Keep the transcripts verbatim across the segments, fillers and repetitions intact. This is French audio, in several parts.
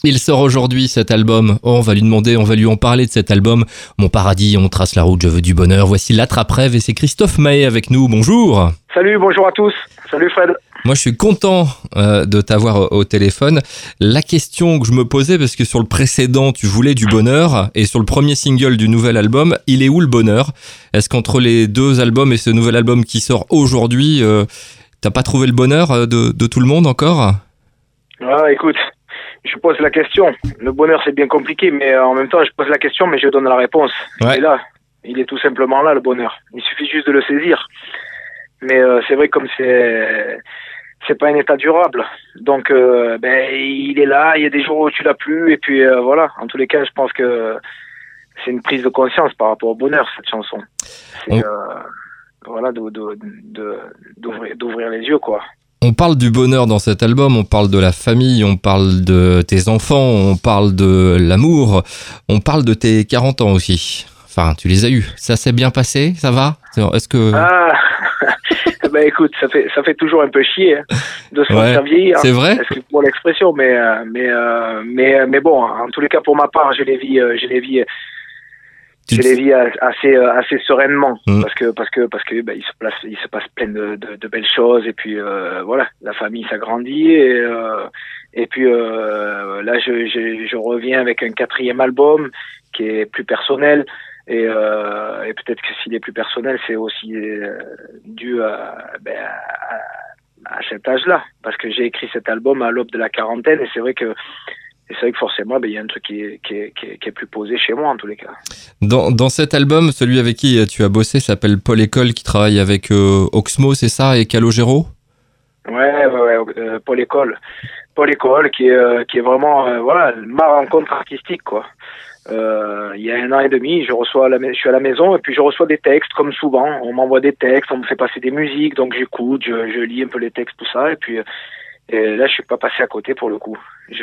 Il sort aujourd'hui cet album. Oh, on va lui demander, on va lui en parler de cet album. Mon paradis, on trace la route, je veux du bonheur. Voici l'Attrape-Rêve et c'est Christophe Mahé avec nous. Bonjour. Salut, bonjour à tous. Salut Fred. Moi, je suis content euh, de t'avoir au téléphone. La question que je me posais, parce que sur le précédent, tu voulais du bonheur, et sur le premier single du nouvel album, il est où le bonheur ? Est-ce qu'entre les deux albums et ce nouvel album qui sort aujourd'hui, euh, t'as pas trouvé le bonheur de, de tout le monde encore ? Ah, écoute, je pose la question. Le bonheur, c'est bien compliqué, mais euh, en même temps, je pose la question, mais je donne la réponse. Ouais. Il est là. Il est tout simplement là, le bonheur. Il suffit juste de le saisir. Mais euh, c'est vrai, comme c'est c'est pas un état durable. Donc, euh, ben, il est là. Il y a des jours où tu l'as plus, et puis euh, voilà. En tous les cas, je pense que c'est une prise de conscience par rapport au bonheur, cette chanson. C'est On... euh, voilà, de, de, de, d'ouvrir, d'ouvrir les yeux, quoi. On parle du bonheur dans cet album, on parle de la famille, on parle de tes enfants, on parle de l'amour, on parle de tes quarante ans aussi. Enfin, tu les as eus. Ça s'est bien passé, ça va ? Est-ce que... Ah, ben écoute, ça fait ça fait toujours un peu chier hein, de se ouais, faire vieillir. C'est vrai ? Excuse pour l'expression, mais mais euh, mais mais bon, en tous les cas pour ma part, je les vis, je les vis, tu je te... les vis assez assez sereinement mmh. parce que parce que parce que ben, il se passe il se passe plein de de, de belles choses et puis euh, voilà, la famille s'agrandit et euh, et puis euh, là je, je je reviens avec un quatrième album qui est plus personnel. Et, euh, et peut-être que s'il est plus personnel, c'est aussi euh, dû à, ben, à, à cet âge-là, parce que j'ai écrit cet album à l'aube de la quarantaine, et c'est vrai que et c'est vrai que forcément, ben, il y a un truc qui est, qui, est, qui, est, qui est plus posé chez moi en tous les cas. Dans, dans cet album, celui avec qui tu as bossé s'appelle Paul École, qui travaille avec euh, Oxmo, c'est ça, et Calogero ? Ouais, ouais, ouais euh, Paul École, Paul École, qui est, euh, qui est vraiment, euh, voilà, ma rencontre artistique, quoi. Euh, il y a un an et demi, je reçois la, je suis à la maison et puis je reçois des textes comme souvent. On m'envoie des textes, on me fait passer des musiques, donc j'écoute, je, je lis un peu les textes, tout ça. Et puis et là, je suis pas passé à côté pour le coup.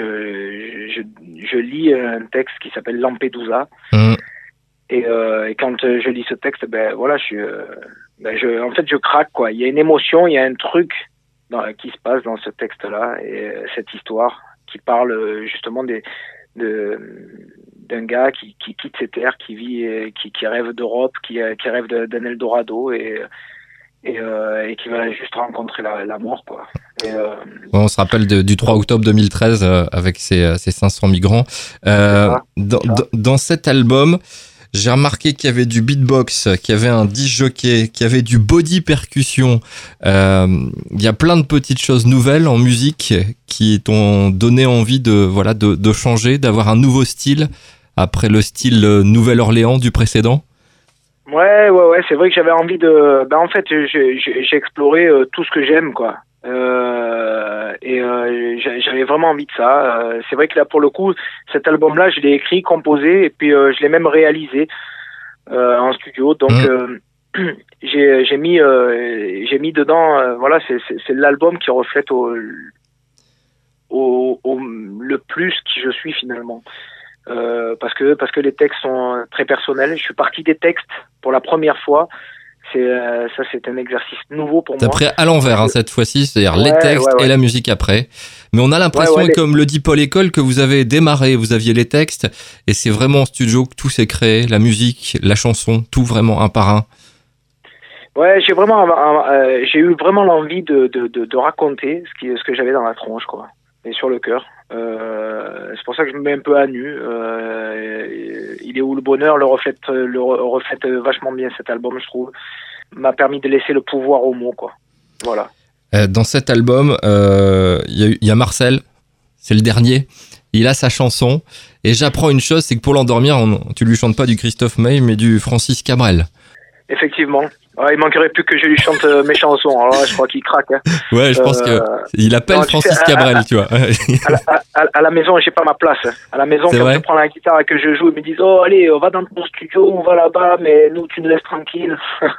Je, je, je lis un texte qui s'appelle Lampedusa. Mmh. Et, euh, et quand je lis ce texte, ben voilà, je suis, euh, ben je, en fait, je craque quoi. Il y a une émotion, il y a un truc dans, qui se passe dans ce texte-là et cette histoire qui parle justement des de d'un gars qui, qui quitte ses terres, qui vit, qui, qui rêve d'Europe, qui, qui rêve d'un Eldorado et, et, euh, et qui va juste rencontrer la, la mort, quoi. Et, euh, on se rappelle de, du trois octobre deux mille treize euh, avec ces, ces cinq cents migrants. Euh, ça, dans, dans cet album, j'ai remarqué qu'il y avait du beatbox, qu'il y avait un disc-jockey, qu'il y avait du body percussion. Euh, il y a plein de petites choses nouvelles en musique qui t'ont donné envie de, voilà, de, de changer, d'avoir un nouveau style après le style Nouvelle-Orléans du précédent. Ouais, ouais, ouais. C'est vrai que j'avais envie de. Ben en fait, j'ai, j'ai, j'ai exploré euh, tout ce que j'aime, quoi. Euh, et euh, j'avais vraiment envie de ça. Euh, c'est vrai que là, pour le coup, cet album-là, je l'ai écrit, composé, et puis euh, je l'ai même réalisé euh, en studio. Donc, mmh. euh, j'ai, j'ai mis, euh, j'ai mis dedans. Euh, voilà, c'est, c'est, c'est l'album qui reflète au, au, au le plus qui je suis finalement. Euh, parce que parce que les textes sont très personnels. Je suis parti des textes pour la première fois. C'est euh, ça, c'est un exercice nouveau pour T'as moi. pris à l'envers hein, cette fois-ci, c'est-à-dire ouais, les textes ouais, ouais. et la musique après. Mais on a l'impression, ouais, ouais, comme les... le dit Paul École, que vous avez démarré, vous aviez les textes, et c'est vraiment en studio que tout s'est créé, la musique, la chanson, tout vraiment un par un. Ouais, j'ai vraiment, euh, j'ai eu vraiment l'envie de, de, de, de raconter ce qui, ce que j'avais dans la tronche, quoi, et sur le cœur. Euh, c'est pour ça que je me mets un peu à nu. Euh, il est où le bonheur le reflète, le reflète vachement bien cet album, je trouve. M'a permis de laisser le pouvoir aux mots, quoi. Voilà. Euh, dans cet album, il euh, y, y a Marcel, c'est le dernier. Il a sa chanson. Et j'apprends une chose, c'est que pour l'endormir, on, tu lui chantes pas du Christophe Mahé, mais du Francis Cabrel. Effectivement. Ouais, il manquerait plus que je lui chante euh, mes chansons. Alors là, je crois qu'il craque. Hein. Ouais, je pense euh, que il appelle non, Francis sais, Cabrel, à, à, tu vois. à, la, à, à la maison, j'ai pas ma place. À la maison, c'est quand vrai je prends la guitare et que je joue, ils me disent oh allez, on va dans ton studio, on va là-bas, mais nous tu nous laisses tranquille.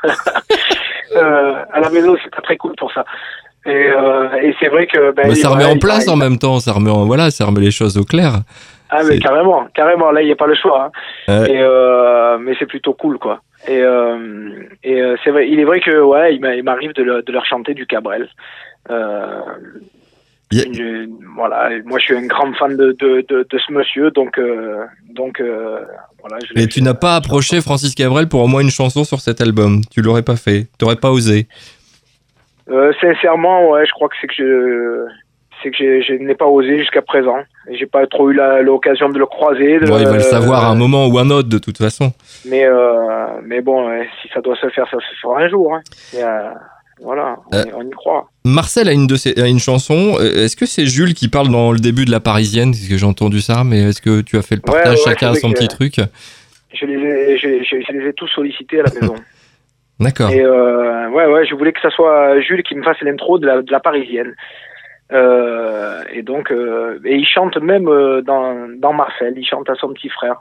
euh, à la maison, c'est pas très cool pour ça. Et, euh, et c'est vrai que ben, bah, ça ouais, remet en place il, en il, même temps, ça remet en, voilà, ça remet les choses au clair. Ah mais c'est... carrément, carrément. Là, il n'y a pas le choix. Hein. Ouais. Et euh, mais c'est plutôt cool, quoi. Et, euh, et euh, c'est vrai, il est vrai que ouais, il m'arrive de, le, de leur chanter du Cabrel. Euh, Yeah. Une, voilà, moi je suis un grand fan de, de, de, de ce monsieur, donc, euh, donc euh, voilà. Je Et tu n'as pas approché Francis Cabrel pour au moins une chanson sur cet album? Tu l'aurais pas fait? Tu n'aurais pas osé? euh, Sincèrement, ouais, je crois que c'est que je, c'est que je, je n'ai pas osé jusqu'à présent. Et j'ai pas trop eu la, l'occasion de le croiser. De, bon, il va le savoir à un moment ou un autre de toute façon. Mais, euh, mais bon, ouais, si ça doit se faire, ça se fera un jour. Hein. Et, euh, voilà, on, euh, on y croit. Marcel a une, de ses, a une chanson. Est-ce que c'est Jules qui parle dans le début de La Parisienne? Parce que j'ai entendu ça, mais est-ce que tu as fait le partage, ouais, ouais, chacun a son petit truc? Je les ai, je, je, je les ai tous sollicités à la maison. D'accord. Et euh, ouais, ouais, je voulais que ça soit Jules qui me fasse l'intro de la, de la Parisienne. Euh, et donc, euh, et il chante même euh, dans, dans Marcel, il chante à son petit frère.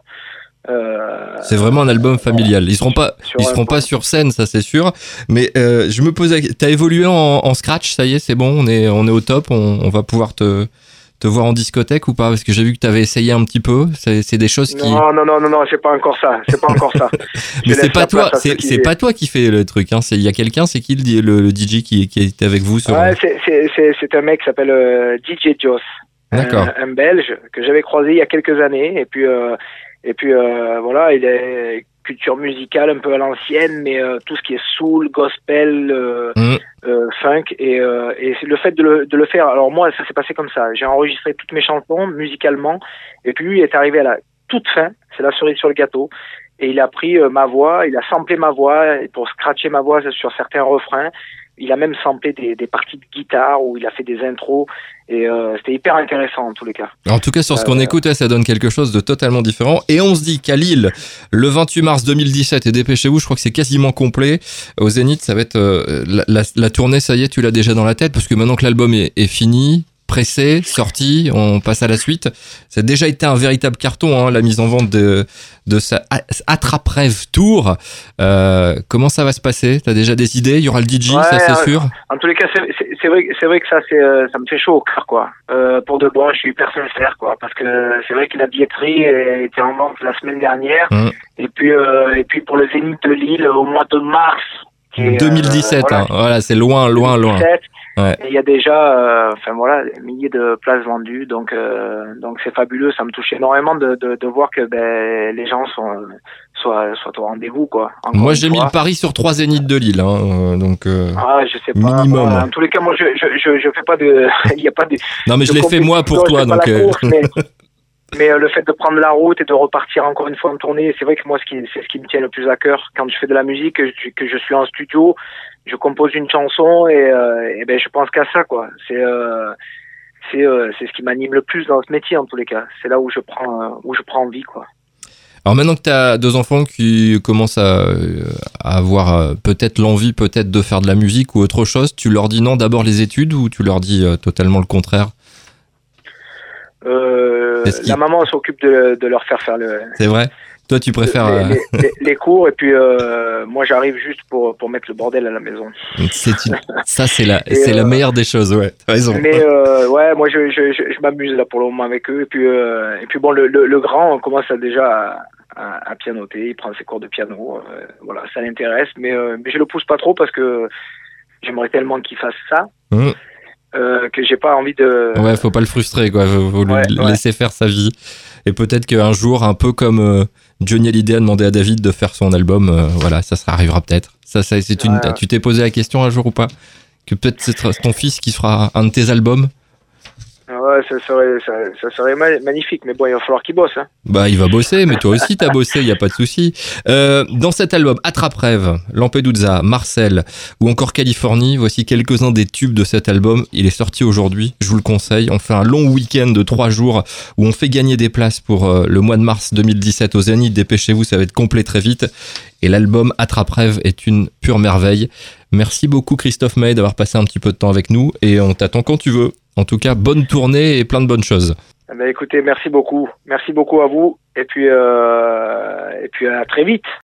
Euh, c'est vraiment un album familial. Ils seront pas, ils seront pas sur scène, ça c'est sûr. Mais euh, je me posais, t'as évolué en, en scratch, ça y est, c'est bon, on est, on est au top, on, on va pouvoir te, te voir en discothèque ou pas? Parce que j'ai vu que t'avais essayé un petit peu. C'est, c'est des choses qui. Non, non, non, non, non, c'est pas encore ça. C'est pas encore ça. Mais c'est pas toi, c'est, c'est pas toi qui fait le truc. Hein. C'est, il y a quelqu'un, c'est qui le, le, le D J qui, qui était avec vous sur. Ouais, c'est, c'est, c'est, c'est un mec qui s'appelle euh, D J Joss. D'accord. Un, un Belge que j'avais croisé il y a quelques années et puis. Euh, Et puis euh, voilà, il est culture musicale un peu à l'ancienne, mais euh, tout ce qui est soul, gospel, euh, mmh. euh, funk, et, euh, et c'est le fait de le, de le faire. Alors moi, ça s'est passé comme ça. J'ai enregistré toutes mes chansons musicalement, et puis lui est arrivé à la toute fin. C'est la cerise sur le gâteau. Et il a pris euh, ma voix, il a samplé ma voix pour scratcher ma voix sur certains refrains. Il a même samplé des, des parties de guitare où il a fait des intros et euh, c'était hyper intéressant en tous les cas. En tout cas, sur ce euh, qu'on écoute, ça donne quelque chose de totalement différent. Et on se dit qu'à Lille, le vingt-huit mars deux mille dix-sept, et dépêchez-vous, je crois que c'est quasiment complet. Au Zénith, ça va être euh, la, la, la tournée, ça y est, tu l'as déjà dans la tête, parce que maintenant que l'album est, est fini, pressé, sorti, on passe à la suite. Ça a déjà été un véritable carton, hein, la mise en vente de, de sa Attrape-Rêve Tour. Euh, comment ça va se passer? T'as déjà des idées? Il y aura le D J, ouais, ça c'est euh, sûr? En tous les cas, c'est, c'est, c'est, vrai, c'est vrai que ça, c'est, ça me fait chaud au cœur, quoi. Euh, pour de bon, je suis hyper sincère, quoi. Parce que c'est vrai que la billetterie était en vente la semaine dernière. Mmh. Et puis, euh, et puis pour le Zénith de Lille, au mois de mars. Est, deux mille dix-sept, euh, voilà, hein. Voilà, c'est loin, loin, loin. Ouais. Il y a déjà, enfin euh, voilà, des milliers de places vendues, donc euh, donc c'est fabuleux. Ça me touche énormément de de, de voir que ben les gens sont soient soient au rendez-vous, quoi. Encore moi j'ai fois. mis le pari sur trois Zéniths de Lille, hein, donc euh, ah je sais pas. Minimum. Bon, en tous les cas, moi je je je, je fais pas de, il y a pas de. Non mais je l'ai fait moi pour toi, donc. Euh... Course, mais... Mais euh, le fait de prendre la route et de repartir encore une fois en tournée, c'est vrai que moi, ce qui, c'est ce qui me tient le plus à cœur quand je fais de la musique, que je, que je suis en studio, je compose une chanson et, euh, et ben je pense qu'à ça, quoi. C'est euh, c'est euh, c'est ce qui m'anime le plus dans ce métier en tous les cas. C'est là où je prends euh, où je prends vie, quoi. Alors maintenant que tu as deux enfants qui commencent à, à avoir peut-être l'envie, peut-être de faire de la musique ou autre chose, tu leur dis non d'abord les études ou tu leur dis euh, totalement le contraire? Euh, la maman s'occupe de, de leur faire faire le. C'est vrai. Toi, tu préfères les, les, les, les cours et puis euh, moi j'arrive juste pour pour mettre le bordel à la maison. C'est une... ça c'est la c'est euh, la meilleure des choses, ouais. T'as raison. Mais euh, ouais, moi je je, je je m'amuse là pour le moment avec eux et puis euh, et puis bon le, le le grand on commence à déjà à, à, à pianoter, il prend ses cours de piano, euh, voilà ça l'intéresse, mais euh, mais je le pousse pas trop parce que j'aimerais tellement qu'il fasse ça. Mmh. Euh, que j'ai pas envie de. Ouais, faut pas le frustrer, quoi. Faut, faut ouais, lui ouais. laisser faire sa vie. Et peut-être qu'un jour, un peu comme euh, Johnny Hallyday a demandé à David de faire son album, euh, voilà, ça, ça arrivera peut-être. Ça, ça, c'est une. Ouais, ouais. Tu t'es posé la question un jour ou pas? Que peut-être c'est ton fils qui fera un de tes albums? Ouais, ça serait, ça, ça serait magnifique, mais bon, il va falloir qu'il bosse. Hein. Bah, il va bosser, mais toi aussi, t'as bossé, il y a pas de souci. Euh, dans cet album, Attrape-Rêve, Lampedusa, Marcel ou encore Californie, voici quelques-uns des tubes de cet album. Il est sorti aujourd'hui, je vous le conseille. On fait un long week-end de trois jours où on fait gagner des places pour euh, le mois de mars deux mille dix-sept au Zénith. Dépêchez-vous, ça va être complet très vite. Et l'album Attrape-Rêve est une pure merveille. Merci beaucoup Christophe Maé d'avoir passé un petit peu de temps avec nous et on t'attend quand tu veux. En tout cas, bonne tournée et plein de bonnes choses. Eh bien, écoutez, merci beaucoup. Merci beaucoup à vous et puis, euh, et puis à très vite.